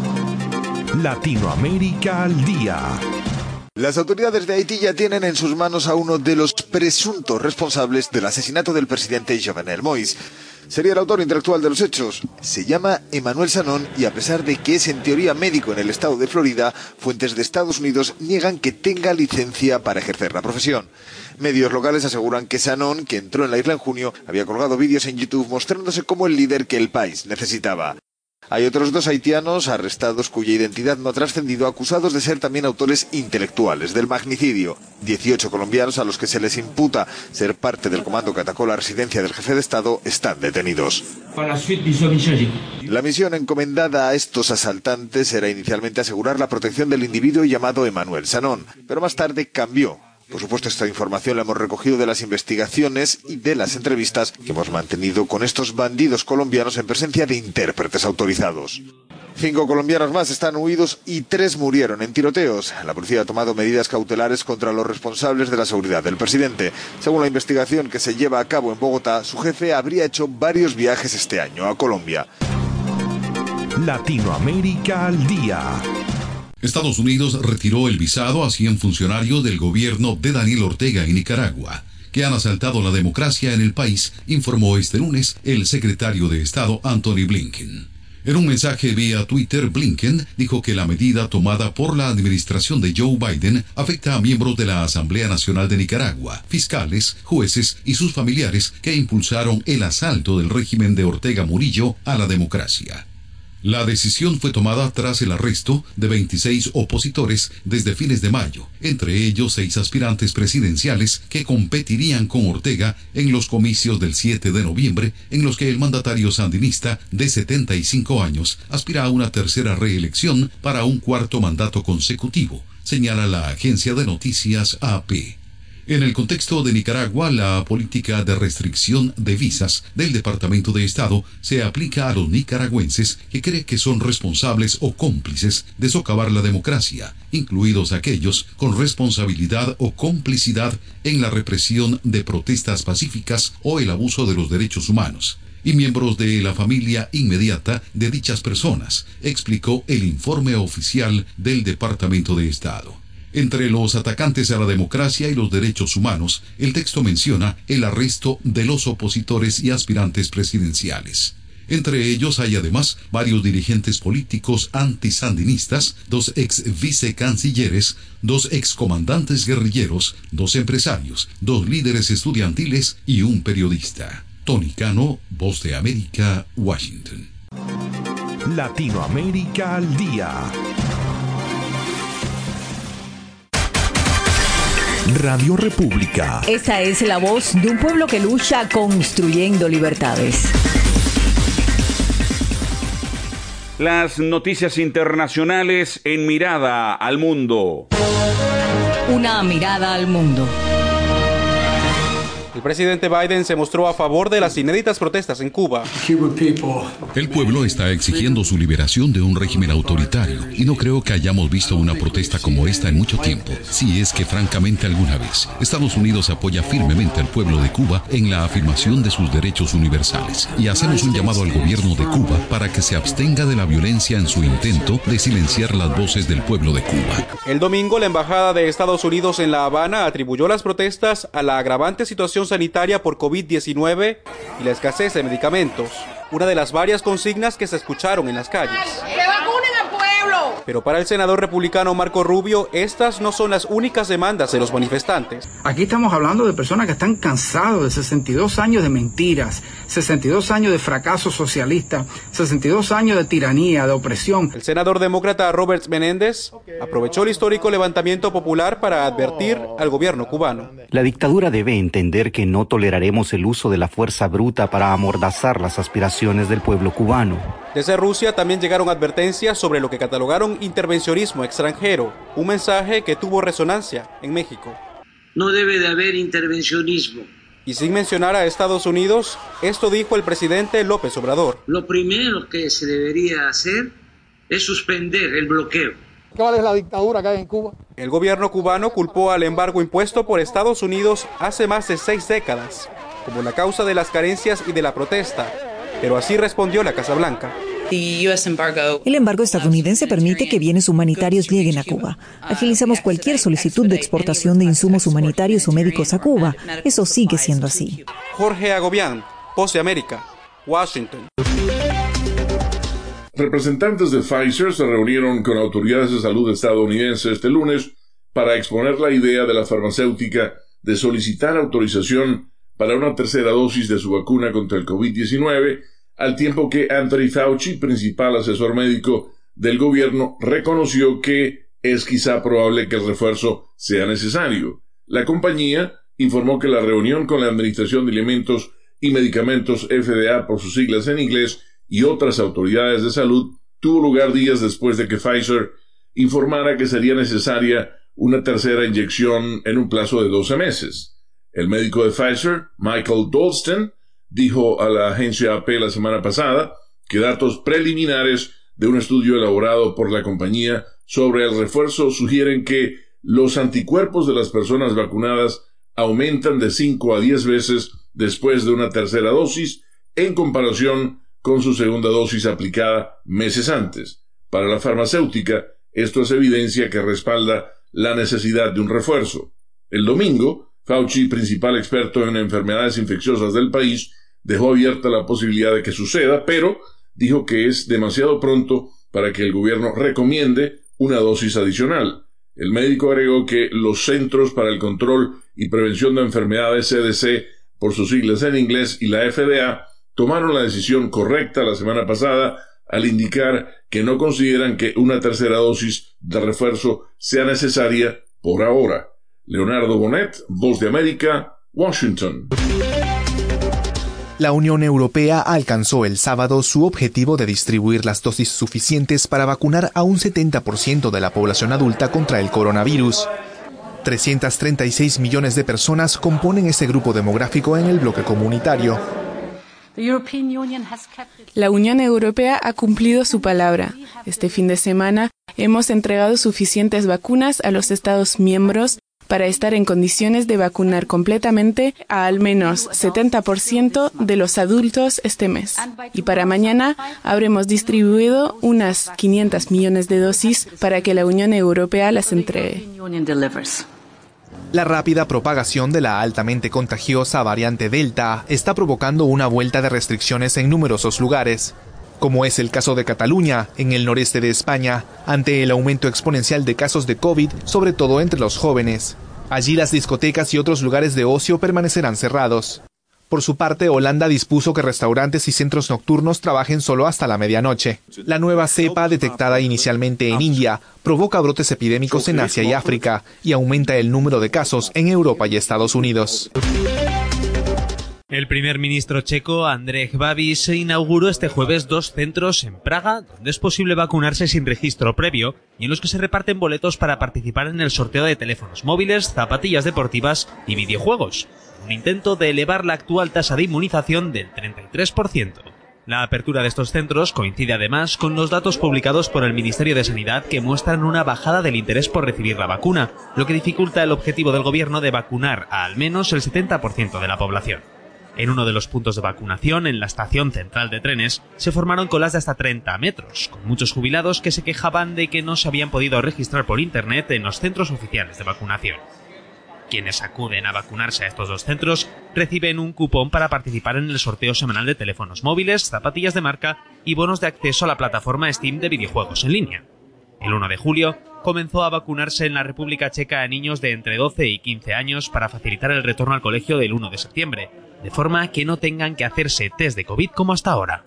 Latinoamérica al día. Las autoridades de Haití ya tienen en sus manos a uno de los presuntos responsables del asesinato del presidente Jovenel Moïse. Sería el autor intelectual de los hechos. Se llama Emmanuel Sanon y a pesar de que es en teoría médico en el estado de Florida, fuentes de Estados Unidos niegan que tenga licencia para ejercer la profesión. Medios locales aseguran que Sanon, que entró en la isla en junio, había colgado vídeos en YouTube mostrándose como el líder que el país necesitaba. Hay otros dos haitianos arrestados cuya identidad no ha trascendido, acusados de ser también autores intelectuales del magnicidio. dieciocho colombianos a los que se les imputa ser parte del comando que atacó la residencia del jefe de Estado están detenidos. La misión encomendada a estos asaltantes era inicialmente asegurar la protección del individuo llamado Emmanuel Sanon, pero más tarde cambió. Por supuesto, esta información la hemos recogido de las investigaciones y de las entrevistas que hemos mantenido con estos bandidos colombianos en presencia de intérpretes autorizados. Cinco colombianos más están huidos y tres murieron en tiroteos. La policía ha tomado medidas cautelares contra los responsables de la seguridad del presidente. Según la investigación que se lleva a cabo en Bogotá, su jefe habría hecho varios viajes este año a Colombia. Latinoamérica al día. Estados Unidos retiró el visado a cien funcionarios del gobierno de Daniel Ortega en Nicaragua, que han asaltado la democracia en el país, informó este lunes el secretario de Estado Antony Blinken. En un mensaje vía Twitter, Blinken dijo que la medida tomada por la administración de Joe Biden afecta a miembros de la Asamblea Nacional de Nicaragua, fiscales, jueces y sus familiares que impulsaron el asalto del régimen de Ortega Murillo a la democracia. La decisión fue tomada tras el arresto de veintiséis opositores desde fines de mayo, entre ellos seis aspirantes presidenciales que competirían con Ortega en los comicios del siete de noviembre, en los que el mandatario sandinista de setenta y cinco años aspira a una tercera reelección para un cuarto mandato consecutivo, señala la agencia de noticias A P. En el contexto de Nicaragua, la política de restricción de visas del Departamento de Estado se aplica a los nicaragüenses que cree que son responsables o cómplices de socavar la democracia, incluidos aquellos con responsabilidad o complicidad en la represión de protestas pacíficas o el abuso de los derechos humanos, y miembros de la familia inmediata de dichas personas, explicó el informe oficial del Departamento de Estado. Entre los atacantes a la democracia y los derechos humanos, el texto menciona el arresto de los opositores y aspirantes presidenciales. Entre ellos hay además varios dirigentes políticos antisandinistas, dos ex vicecancilleres, dos excomandantes guerrilleros, dos empresarios, dos líderes estudiantiles y un periodista. Tony Cano, Voz de América, Washington. Latinoamérica al día. Radio República. Esta es la voz de un pueblo que lucha construyendo libertades. Las noticias internacionales en Mirada al Mundo. Una mirada al mundo. El presidente Biden se mostró a favor de las inéditas protestas en Cuba. El pueblo está exigiendo su liberación de un régimen autoritario y no creo que hayamos visto una protesta como esta en mucho tiempo, si es que francamente alguna vez. Estados Unidos apoya firmemente al pueblo de Cuba en la afirmación de sus derechos universales y hacemos un llamado al gobierno de Cuba para que se abstenga de la violencia en su intento de silenciar las voces del pueblo de Cuba. El domingo, la embajada de Estados Unidos en La Habana atribuyó las protestas a la agravante situación sanitaria por COVID diecinueve y la escasez de medicamentos, una de las varias consignas que se escucharon en las calles. ¡Que vacunen al pueblo! Pero para el senador republicano Marco Rubio, estas no son las únicas demandas de los manifestantes. Aquí estamos hablando de personas que están cansados de sesenta y dos años de mentiras, sesenta y dos años de fracaso socialista, sesenta y dos años de tiranía, de opresión. El senador demócrata Robert Menéndez aprovechó el histórico levantamiento popular para advertir al gobierno cubano. La dictadura debe entender que no toleraremos el uso de la fuerza bruta para amordazar las aspiraciones del pueblo cubano. Desde Rusia también llegaron advertencias sobre lo que catalogaron intervencionismo extranjero, un mensaje que tuvo resonancia en México. No debe de haber intervencionismo. Y sin mencionar a Estados Unidos, esto dijo el presidente López Obrador. Lo primero que se debería hacer es suspender el bloqueo. ¿Cuál es la dictadura que hay en Cuba? El gobierno cubano culpó al embargo impuesto por Estados Unidos hace más de seis décadas, como la causa de las carencias y de la protesta. Pero así respondió la Casa Blanca. El embargo estadounidense permite que bienes humanitarios lleguen a Cuba. Agilizamos cualquier solicitud de exportación de insumos humanitarios o médicos a Cuba. Eso sigue siendo así. Jorge Agobián, Voz de América, Washington. Representantes de Pfizer se reunieron con autoridades de salud estadounidenses este lunes para exponer la idea de la farmacéutica de solicitar autorización para una tercera dosis de su vacuna contra el COVID diecinueve, al tiempo que Anthony Fauci, principal asesor médico del gobierno, reconoció que es quizá probable que el refuerzo sea necesario. La compañía informó que la reunión con la Administración de Alimentos y Medicamentos F D A por sus siglas en inglés y otras autoridades de salud tuvo lugar días después de que Pfizer informara que sería necesaria una tercera inyección en un plazo de doce meses. El médico de Pfizer, Michael Dolsten, dijo a la agencia A P la semana pasada que datos preliminares de un estudio elaborado por la compañía sobre el refuerzo sugieren que los anticuerpos de las personas vacunadas aumentan de cinco a diez veces después de una tercera dosis en comparación con su segunda dosis aplicada meses antes. Para la farmacéutica, esto es evidencia que respalda la necesidad de un refuerzo. El domingo, Fauci, principal experto en enfermedades infecciosas del país, dejó abierta la posibilidad de que suceda, pero dijo que es demasiado pronto para que el gobierno recomiende una dosis adicional. El médico agregó que los Centros para el Control y Prevención de Enfermedades, C D C, por sus siglas en inglés, y la F D A, tomaron la decisión correcta la semana pasada al indicar que no consideran que una tercera dosis de refuerzo sea necesaria por ahora. Leonardo Bonet, Voz de América, Washington. La Unión Europea alcanzó el sábado su objetivo de distribuir las dosis suficientes para vacunar a un setenta por ciento de la población adulta contra el coronavirus. trescientos treinta y seis millones de personas componen ese grupo demográfico en el bloque comunitario. La Unión Europea ha cumplido su palabra. Este fin de semana hemos entregado suficientes vacunas a los Estados miembros para estar en condiciones de vacunar completamente a al menos setenta por ciento de los adultos este mes. Y para mañana habremos distribuido unas quinientos millones de dosis para que la Unión Europea las entregue. La rápida propagación de la altamente contagiosa variante Delta está provocando una vuelta de restricciones en numerosos lugares, como es el caso de Cataluña, en el noreste de España, ante el aumento exponencial de casos de COVID, sobre todo entre los jóvenes. Allí las discotecas y otros lugares de ocio permanecerán cerrados. Por su parte, Holanda dispuso que restaurantes y centros nocturnos trabajen solo hasta la medianoche. La nueva cepa, detectada inicialmente en India, provoca brotes epidémicos en Asia y África y aumenta el número de casos en Europa y Estados Unidos. El primer ministro checo, Andrej Babiš, inauguró este jueves dos centros en Praga, donde es posible vacunarse sin registro previo y en los que se reparten boletos para participar en el sorteo de teléfonos móviles, zapatillas deportivas y videojuegos. Un intento de elevar la actual tasa de inmunización del treinta y tres por ciento. La apertura de estos centros coincide además con los datos publicados por el Ministerio de Sanidad que muestran una bajada del interés por recibir la vacuna, lo que dificulta el objetivo del gobierno de vacunar a al menos el setenta por ciento de la población. En uno de los puntos de vacunación, en la estación central de trenes, se formaron colas de hasta treinta metros, con muchos jubilados que se quejaban de que no se habían podido registrar por internet en los centros oficiales de vacunación. Quienes acuden a vacunarse a estos dos centros reciben un cupón para participar en el sorteo semanal de teléfonos móviles, zapatillas de marca y bonos de acceso a la plataforma Steam de videojuegos en línea. El uno de julio comenzó a vacunarse en la República Checa a niños de entre doce y quince años para facilitar el retorno al colegio del uno de septiembre, de forma que no tengan que hacerse test de COVID como hasta ahora.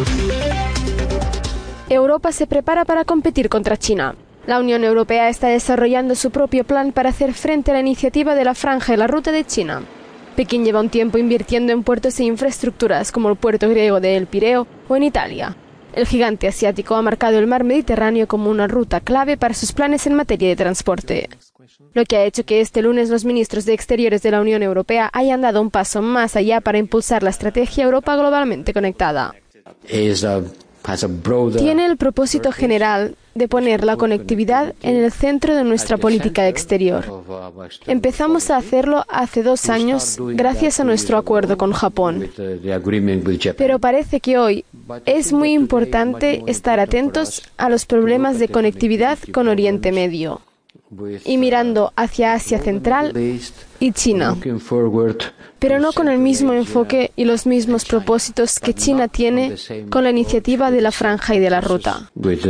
Europa se prepara para competir contra China. La Unión Europea está desarrollando su propio plan para hacer frente a la iniciativa de la Franja y la Ruta de China. Pekín lleva un tiempo invirtiendo en puertos e infraestructuras como el puerto griego de El Pireo o en Italia. El gigante asiático ha marcado el mar Mediterráneo como una ruta clave para sus planes en materia de transporte, lo que ha hecho que este lunes los ministros de Exteriores de la Unión Europea hayan dado un paso más allá para impulsar la estrategia Europa globalmente conectada. Tiene el propósito general de poner la conectividad en el centro de nuestra política exterior. Empezamos a hacerlo hace dos años gracias a nuestro acuerdo con Japón. Pero parece que hoy es muy importante estar atentos a los problemas de conectividad con Oriente Medio y mirando hacia Asia Central y China, pero no con el mismo enfoque y los mismos propósitos que China tiene con la iniciativa de la Franja y de la Ruta.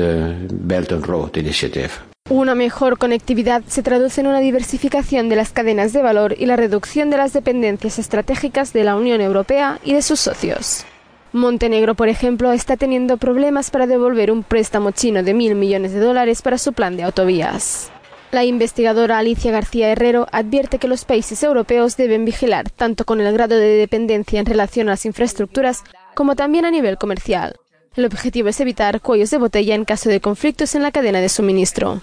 Una mejor conectividad se traduce en una diversificación de las cadenas de valor y la reducción de las dependencias estratégicas de la Unión Europea y de sus socios. Montenegro, por ejemplo, está teniendo problemas para devolver un préstamo chino de mil millones de dólares para su plan de autovías. La investigadora Alicia García Herrero advierte que los países europeos deben vigilar tanto con el grado de dependencia en relación a las infraestructuras como también a nivel comercial. El objetivo es evitar cuellos de botella en caso de conflictos en la cadena de suministro.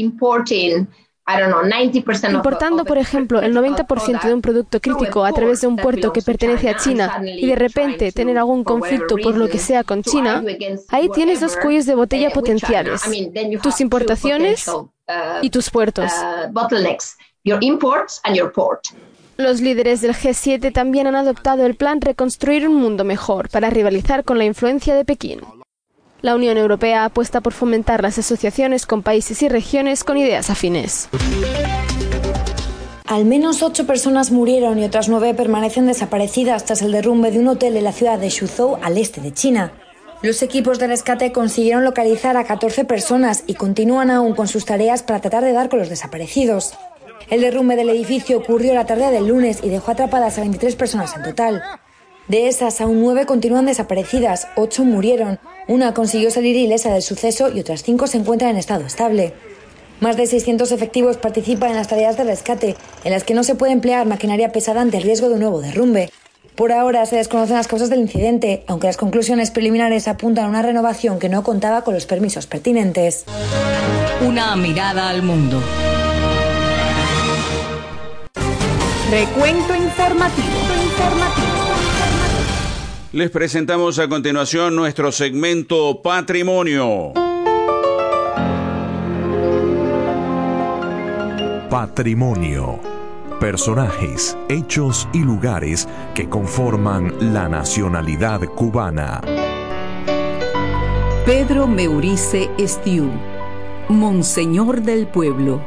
Importando, por ejemplo, el noventa por ciento de un producto crítico a través de un puerto que pertenece a China y de repente tener algún conflicto por lo que sea con China, ahí tienes dos cuellos de botella potenciales: tus importaciones y tus puertos. Los líderes del G siete también han adoptado el plan Reconstruir un Mundo Mejor para rivalizar con la influencia de Pekín. La Unión Europea apuesta por fomentar las asociaciones con países y regiones con ideas afines. Al menos ocho personas murieron y otras nueve permanecen desaparecidas tras el derrumbe de un hotel en la ciudad de Suzhou, al este de China. Los equipos de rescate consiguieron localizar a catorce personas y continúan aún con sus tareas para tratar de dar con los desaparecidos. El derrumbe del edificio ocurrió la tarde del lunes y dejó atrapadas a veintitrés personas en total. De esas, aún nueve continúan desaparecidas, ocho murieron, una consiguió salir ilesa del suceso y otras cinco se encuentran en estado estable. Más de seiscientos efectivos participan en las tareas de rescate, en las que no se puede emplear maquinaria pesada ante el riesgo de un nuevo derrumbe. Por ahora se desconocen las causas del incidente, aunque las conclusiones preliminares apuntan a una renovación que no contaba con los permisos pertinentes. Una mirada al mundo. Recuento informativo. informativo. Les presentamos a continuación nuestro segmento Patrimonio. Patrimonio. Personajes, hechos y lugares que conforman la nacionalidad cubana. Pedro Meurice Estiu, Monseñor del Pueblo.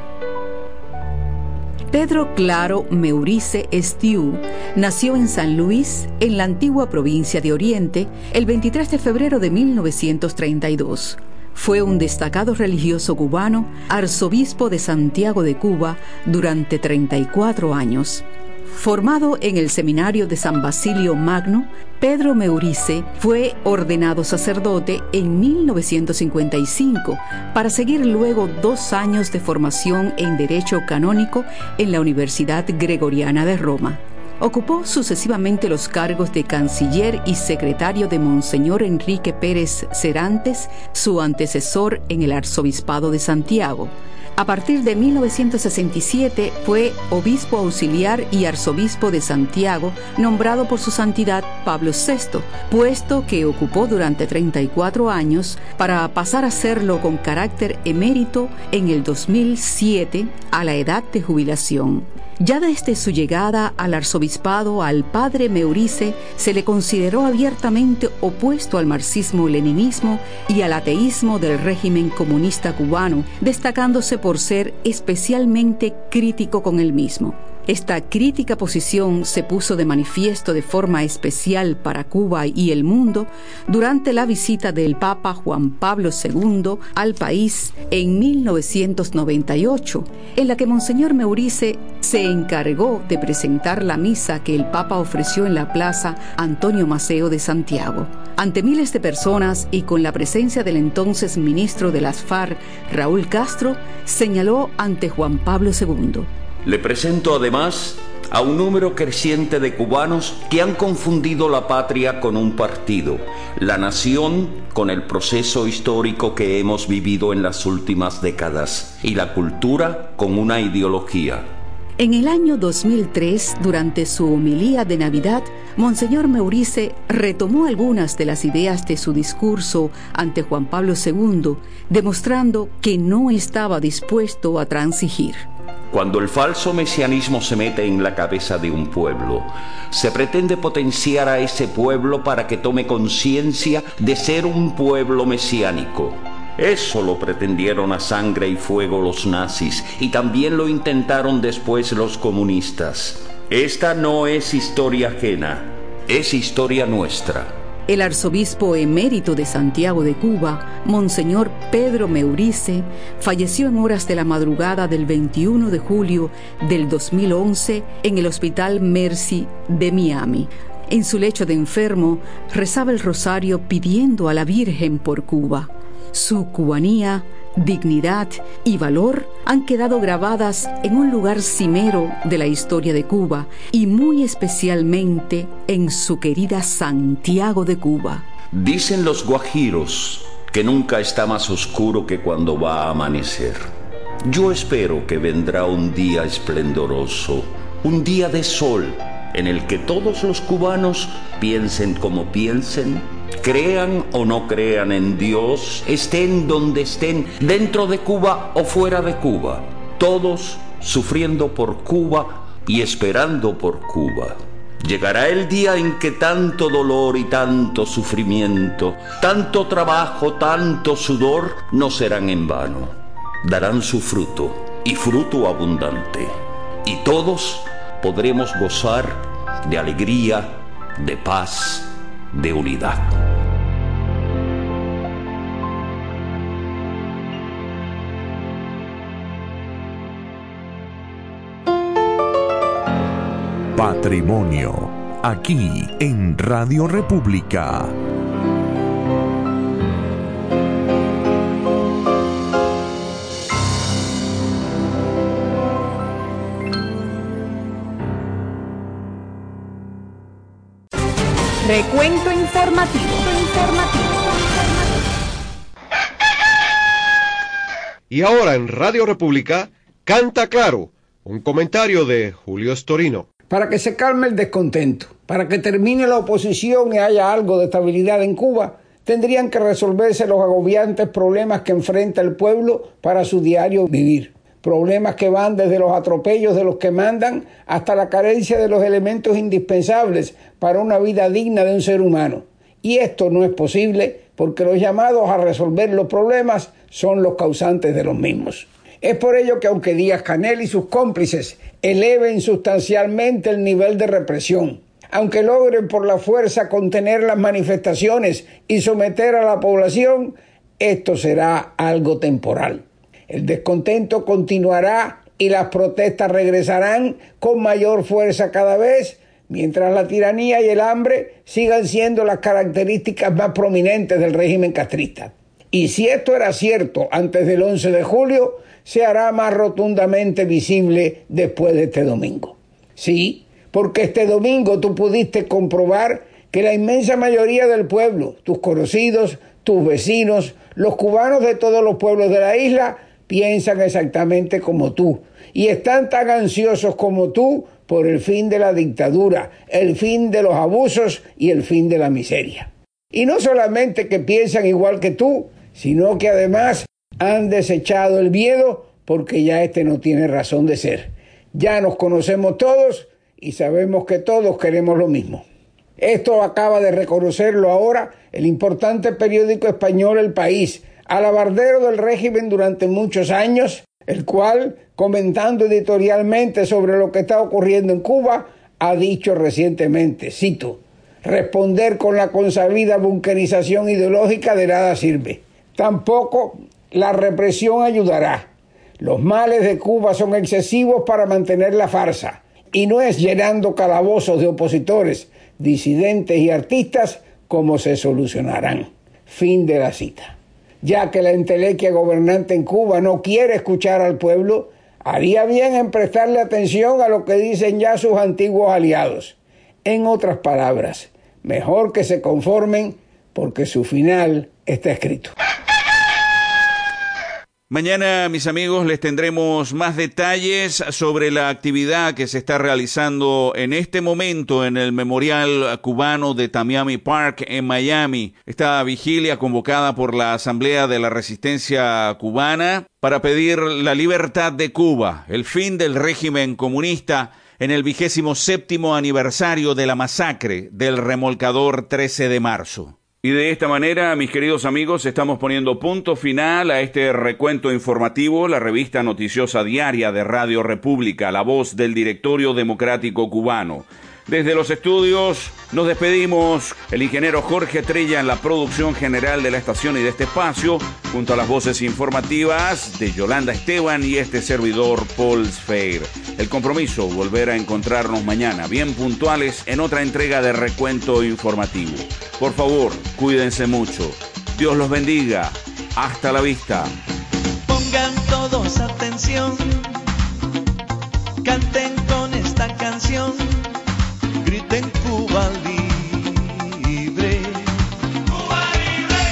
Pedro Claro Meurice Estiu nació en San Luis, en la antigua provincia de Oriente, el veintitrés de febrero de mil novecientos treinta y dos. Fue un destacado religioso cubano, arzobispo de Santiago de Cuba durante treinta y cuatro años. Formado en el seminario de San Basilio Magno, Pedro Meurice fue ordenado sacerdote en mil novecientos cincuenta y cinco para seguir luego dos años de formación en Derecho Canónico en la Universidad Gregoriana de Roma. Ocupó sucesivamente los cargos de canciller y secretario de Monseñor Enrique Pérez Serantes, su antecesor en el arzobispado de Santiago. A partir de mil novecientos sesenta y siete fue obispo auxiliar y arzobispo de Santiago, nombrado por su santidad Pablo sexto, puesto que ocupó durante treinta y cuatro años para pasar a serlo con carácter emérito en el dos mil siete a la edad de jubilación. Ya desde su llegada al arzobispado, al padre Meurice se le consideró abiertamente opuesto al marxismo-leninismo y al ateísmo del régimen comunista cubano, destacándose por ser especialmente crítico con el mismo. Esta crítica posición se puso de manifiesto de forma especial para Cuba y el mundo durante la visita del Papa Juan Pablo segundo al país en mil novecientos noventa y ocho, en la que Monseñor Meurice se encargó de presentar la misa que el Papa ofreció en la Plaza Antonio Maceo de Santiago. Ante miles de personas y con la presencia del entonces ministro de las FARC, Raúl Castro, señaló ante Juan Pablo segundo: Le presento además a un número creciente de cubanos que han confundido la patria con un partido, la nación con el proceso histórico que hemos vivido en las últimas décadas y la cultura con una ideología. En el año dos mil tres, durante su homilía de Navidad, Monseñor Meurice retomó algunas de las ideas de su discurso ante Juan Pablo segundo, demostrando que no estaba dispuesto a transigir. Cuando el falso mesianismo se mete en la cabeza de un pueblo, se pretende potenciar a ese pueblo para que tome conciencia de ser un pueblo mesiánico. Eso lo pretendieron a sangre y fuego los nazis y también lo intentaron después los comunistas. Esta no es historia ajena, es historia nuestra. El arzobispo emérito de Santiago de Cuba, Monseñor Pedro Meurice, falleció en horas de la madrugada del veintiuno de julio del dos mil once en el Hospital Mercy de Miami. En su lecho de enfermo, rezaba el rosario pidiendo a la Virgen por Cuba. Su cubanía, dignidad y valor han quedado grabadas en un lugar cimero de la historia de Cuba y muy especialmente en su querida Santiago de Cuba. Dicen los guajiros que nunca está más oscuro que cuando va a amanecer. Yo espero que vendrá un día esplendoroso, un día de sol, en el que todos los cubanos piensen como piensen, crean o no crean en Dios, estén donde estén, dentro de Cuba o fuera de Cuba, todos sufriendo por Cuba y esperando por Cuba. Llegará el día en que tanto dolor y tanto sufrimiento, tanto trabajo, tanto sudor no serán en vano. Darán su fruto, y fruto abundante. Y todos podremos gozar de alegría, de paz, de unidad. Patrimonio, aquí en Radio República. Recuento informativo. Y ahora en Radio República, Canta Claro, un comentario de Julio Storino. Para que se calme el descontento, para que termine la oposición y haya algo de estabilidad en Cuba, tendrían que resolverse los agobiantes problemas que enfrenta el pueblo para su diario vivir. Problemas que van desde los atropellos de los que mandan hasta la carencia de los elementos indispensables para una vida digna de un ser humano. Y esto no es posible porque los llamados a resolver los problemas son los causantes de los mismos. Es por ello que aunque Díaz-Canel y sus cómplices eleven sustancialmente el nivel de represión, aunque logren por la fuerza contener las manifestaciones y someter a la población, esto será algo temporal. El descontento continuará y las protestas regresarán con mayor fuerza cada vez, mientras la tiranía y el hambre sigan siendo las características más prominentes del régimen castrista. Y si esto era cierto antes del once de julio, se hará más rotundamente visible después de este domingo. Sí, porque este domingo tú pudiste comprobar que la inmensa mayoría del pueblo, tus conocidos, tus vecinos, los cubanos de todos los pueblos de la isla, piensan exactamente como tú y están tan ansiosos como tú por el fin de la dictadura, el fin de los abusos y el fin de la miseria. Y no solamente que piensan igual que tú, sino que además han desechado el miedo porque ya este no tiene razón de ser. Ya nos conocemos todos y sabemos que todos queremos lo mismo. Esto acaba de reconocerlo ahora el importante periódico español El País, alabardero del régimen durante muchos años, el cual, comentando editorialmente sobre lo que está ocurriendo en Cuba, ha dicho recientemente, cito, responder con la consabida bunkerización ideológica de nada sirve. Tampoco la represión ayudará. Los males de Cuba son excesivos para mantener la farsa, y no es llenando calabozos de opositores, disidentes y artistas como se solucionarán. Fin de la cita. Ya que la entelequia gobernante en Cuba no quiere escuchar al pueblo, haría bien en prestarle atención a lo que dicen ya sus antiguos aliados. En otras palabras, mejor que se conformen porque su final está escrito. Mañana, mis amigos, les tendremos más detalles sobre la actividad que se está realizando en este momento en el Memorial Cubano de Tamiami Park en Miami. Esta vigilia convocada por la Asamblea de la Resistencia Cubana para pedir la libertad de Cuba, el fin del régimen comunista en el vigésimo séptimo aniversario de la masacre del remolcador trece de marzo. Y de esta manera, mis queridos amigos, estamos poniendo punto final a este recuento informativo, la revista noticiosa diaria de Radio República, la voz del Directorio Democrático Cubano. Desde los estudios nos despedimos, el ingeniero Jorge Trella en la producción general de la estación y de este espacio, junto a las voces informativas de Yolanda Esteban y este servidor Paul Sfeir. El compromiso, volver a encontrarnos mañana, bien puntuales, en otra entrega de Recuento Informativo. Por favor, cuídense mucho. Dios los bendiga. Hasta la vista. Pongan todos atención, canten con esta canción, griten Cuba libre. Cuba libre.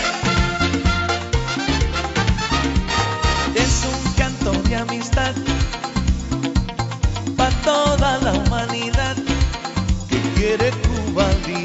Es un canto de amistad para toda la humanidad que quiere Cuba libre.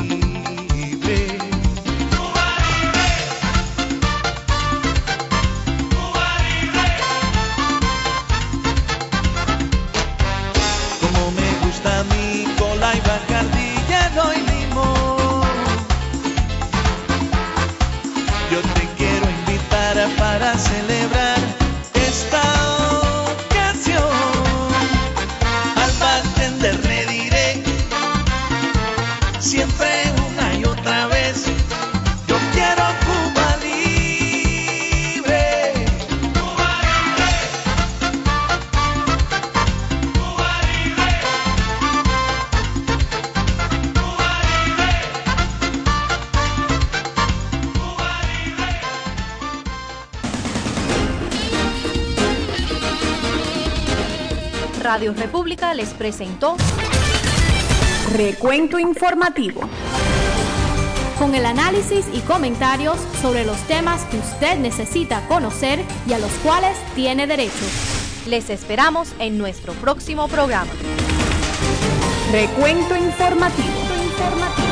Para celebrar esta ocasión, al bartender le diré siempre una y otra vez, yo quiero Cuba libre. Cuba libre. Cuba libre. Cuba libre. Radio República les presentó Recuento Informativo, con el análisis y comentarios sobre los temas que usted necesita conocer y a los cuales tiene derecho. Les esperamos en nuestro próximo programa. Recuento Informativo. Informativo.